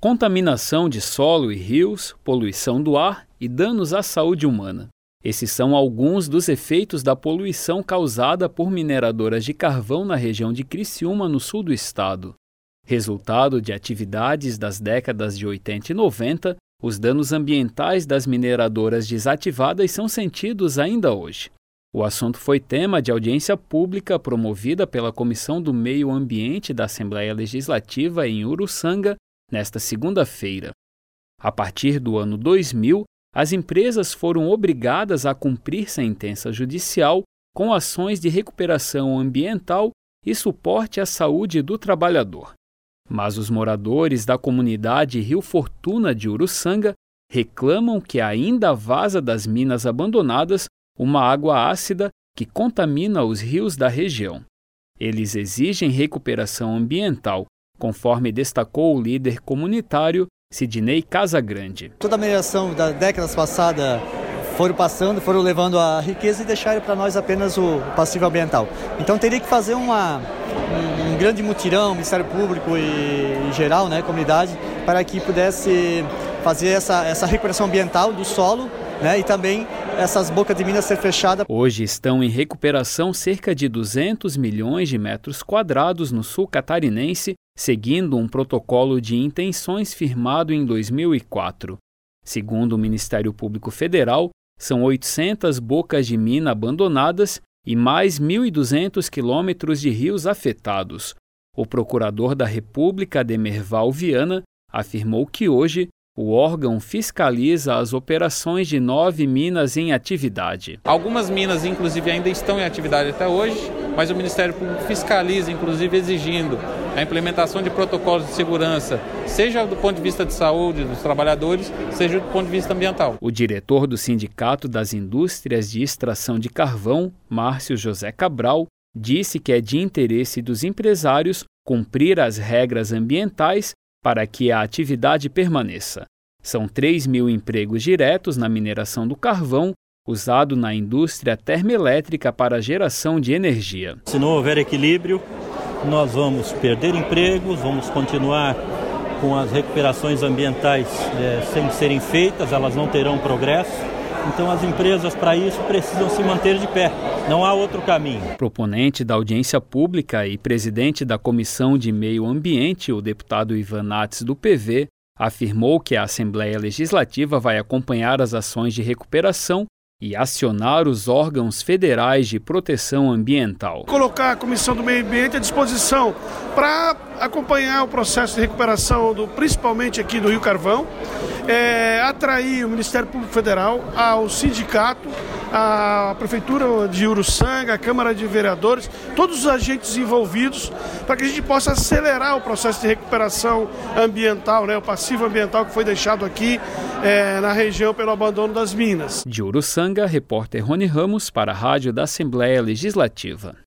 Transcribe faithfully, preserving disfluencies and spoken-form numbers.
contaminação de solo e rios, poluição do ar e danos à saúde humana. Esses são alguns dos efeitos da poluição causada por mineradoras de carvão na região de Criciúma, no sul do estado. Resultado de atividades das décadas de oitenta e noventa, os danos ambientais das mineradoras desativadas são sentidos ainda hoje. O assunto foi tema de audiência pública promovida pela Comissão do Meio Ambiente da Assembleia Legislativa em Uruçanga, nesta segunda-feira. A partir do ano dois mil, as empresas foram obrigadas a cumprir sentença judicial com ações de recuperação ambiental e suporte à saúde do trabalhador. Mas os moradores da comunidade Rio Fortuna de Uruçanga reclamam que ainda vaza das minas abandonadas uma água ácida que contamina os rios da região. Eles exigem recuperação ambiental, conforme destacou o líder comunitário Sidney Casagrande. Toda a mineração das décadas passadas foram passando, foram levando a riqueza e deixaram para nós apenas o passivo ambiental. Então teria que fazer uma, um, um grande mutirão, Ministério Público e, e geral, né, comunidade, para que pudesse fazer essa, essa recuperação ambiental do solo, né, e também essas bocas de minas ser fechadas. Hoje estão em recuperação cerca de duzentos milhões de metros quadrados no sul catarinense, seguindo um protocolo de intenções firmado em dois mil e quatro. Segundo o Ministério Público Federal, são oitocentas bocas de mina abandonadas e mais mil e duzentos quilômetros de rios afetados. O procurador da República, Demerval Viana, afirmou que hoje o órgão fiscaliza as operações de nove minas em atividade. Algumas minas, inclusive, ainda estão em atividade até hoje, mas o Ministério Público fiscaliza, inclusive exigindo a implementação de protocolos de segurança, seja do ponto de vista de saúde dos trabalhadores, seja do ponto de vista ambiental. O diretor do Sindicato das Indústrias de Extração de Carvão, Márcio José Cabral, disse que é de interesse dos empresários cumprir as regras ambientais para que a atividade permaneça. São três mil empregos diretos na mineração do carvão, usado na indústria termoelétrica para a geração de energia. Se não houver equilíbrio, nós vamos perder empregos, vamos continuar com as recuperações ambientais é, sem serem feitas, elas não terão progresso. Então as empresas, para isso, precisam se manter de pé. Não há outro caminho. Proponente da audiência pública e presidente da Comissão de Meio Ambiente, o deputado Ivan Nates, do P V, afirmou que a Assembleia Legislativa vai acompanhar as ações de recuperação e acionar os órgãos federais de proteção ambiental. Colocar a Comissão do Meio Ambiente à disposição para acompanhar o processo de recuperação, do, principalmente aqui do Rio Carvão, é, atrair o Ministério Público Federal, ao sindicato, a Prefeitura de Uruçanga, a Câmara de Vereadores, todos os agentes envolvidos, para que a gente possa acelerar o processo de recuperação ambiental, né, o passivo ambiental que foi deixado aqui é, na região pelo abandono das minas. De Uruçanga, repórter Rony Ramos para a Rádio da Assembleia Legislativa.